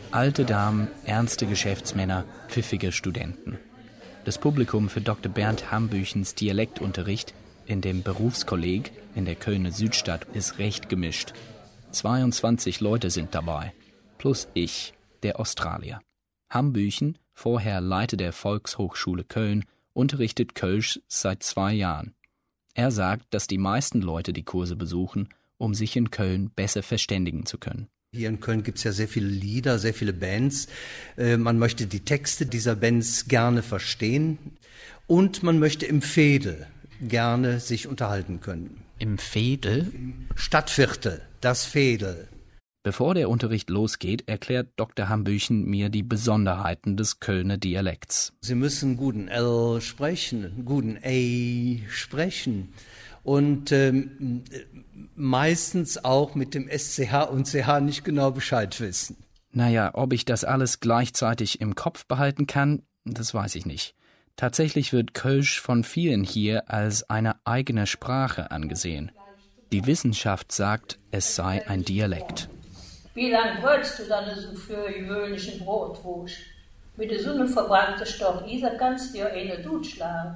Alte Damen, ernste Geschäftsmänner, pfiffige Studenten. Das Publikum für Dr. Bernd Hambüchens Dialektunterricht in dem Berufskolleg in der Kölner Südstadt ist recht gemischt. 22 Leute sind dabei, plus ich, der Australier. Hambüchen, vorher Leiter der Volkshochschule Köln, unterrichtet Kölsch seit 2 Jahren. Er sagt, dass die meisten Leute die Kurse besuchen, um sich in Köln besser verständigen zu können. Hier in Köln gibt es ja sehr viele Lieder, sehr viele Bands. Man möchte die Texte dieser Bands gerne verstehen und man möchte im Veedel gerne sich unterhalten können. Im Veedel? Stadtviertel, das Veedel. Bevor der Unterricht losgeht, erklärt Dr. Hambüchen mir die Besonderheiten des Kölner Dialekts. Sie müssen guten L sprechen, guten A sprechen und meistens auch mit dem SCH und CH nicht genau Bescheid wissen. Naja, ob ich das alles gleichzeitig im Kopf behalten kann, das weiß ich nicht. Tatsächlich wird Kölsch von vielen hier als eine eigene Sprache angesehen. Die Wissenschaft sagt, es sei ein Dialekt. Wie lange wolltest du dann so für gewöhnlichen Brotwurst? Mit der Sonne verbrannte Stock, Isa kannst du ja eine Dutschlagen.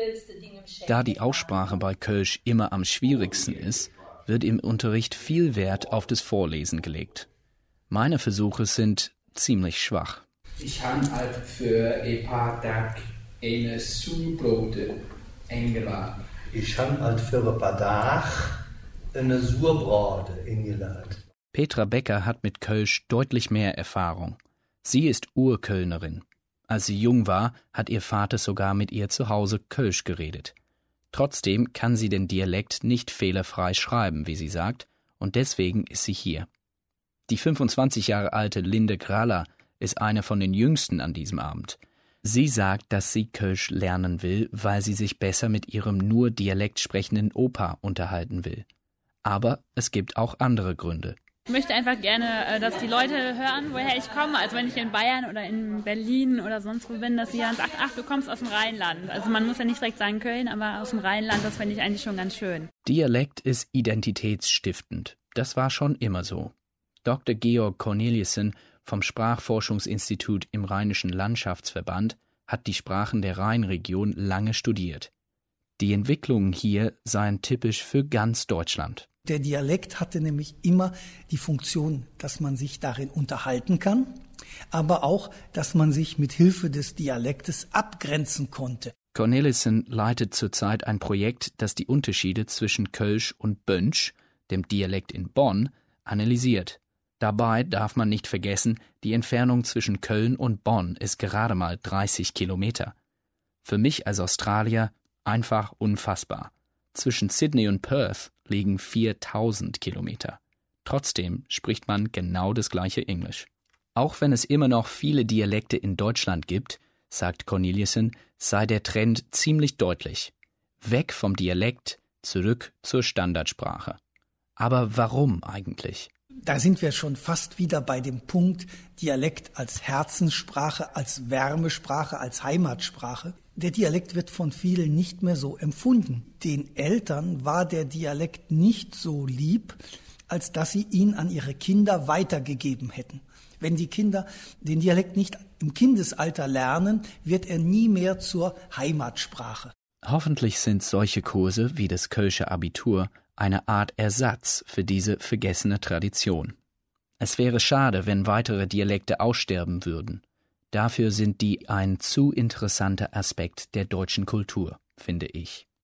Da die Aussprache bei Kölsch immer am schwierigsten ist, wird im Unterricht viel Wert auf das Vorlesen gelegt. Meine Versuche sind ziemlich schwach. Ich habe halt für ein paar Tage eine Sauerbrote eingeladen. Ich habe halt für ein paar Tage eine Sauerbrote eingeladen. Petra Becker hat mit Kölsch deutlich mehr Erfahrung. Sie ist Urkölnerin. Als sie jung war, hat ihr Vater sogar mit ihr zu Hause Kölsch geredet. Trotzdem kann sie den Dialekt nicht fehlerfrei schreiben, wie sie sagt, und deswegen ist sie hier. Die 25 Jahre alte Linde Graller ist eine von den Jüngsten an diesem Abend. Sie sagt, dass sie Kölsch lernen will, weil sie sich besser mit ihrem nur Dialekt sprechenden Opa unterhalten will. Aber es gibt auch andere Gründe. Ich möchte einfach gerne, dass die Leute hören, woher ich komme. Also wenn ich in Bayern oder in Berlin oder sonst wo bin, dass sie dann sagen, ach, du kommst aus dem Rheinland. Also man muss ja nicht direkt sagen Köln, aber aus dem Rheinland, das finde ich eigentlich schon ganz schön. Dialekt ist identitätsstiftend. Das war schon immer so. Dr. Georg Cornelissen vom Sprachforschungsinstitut im Rheinischen Landschaftsverband hat die Sprachen der Rheinregion lange studiert. Die Entwicklungen hier seien typisch für ganz Deutschland. Der Dialekt hatte nämlich immer die Funktion, dass man sich darin unterhalten kann, aber auch, dass man sich mit Hilfe des Dialektes abgrenzen konnte. Cornelissen leitet zurzeit ein Projekt, das die Unterschiede zwischen Kölsch und Bönsch, dem Dialekt in Bonn, analysiert. Dabei darf man nicht vergessen, die Entfernung zwischen Köln und Bonn ist gerade mal 30 Kilometer. Für mich als Australier einfach unfassbar. Zwischen Sydney und Perth liegen 4000 Kilometer. Trotzdem spricht man genau das gleiche Englisch. Auch wenn es immer noch viele Dialekte in Deutschland gibt, sagt Cornelissen, sei der Trend ziemlich deutlich. Weg vom Dialekt, zurück zur Standardsprache. Aber warum eigentlich? Da sind wir schon fast wieder bei dem Punkt, Dialekt als Herzenssprache, als Wärmesprache, als Heimatsprache. Der Dialekt wird von vielen nicht mehr so empfunden. Den Eltern war der Dialekt nicht so lieb, als dass sie ihn an ihre Kinder weitergegeben hätten. Wenn die Kinder den Dialekt nicht im Kindesalter lernen, wird er nie mehr zur Heimatsprache. Hoffentlich sind solche Kurse wie das Kölsche Abitur eine Art Ersatz für diese vergessene Tradition. Es wäre schade, wenn weitere Dialekte aussterben würden. Dafür sind die ein zu interessanter Aspekt der deutschen Kultur, finde ich.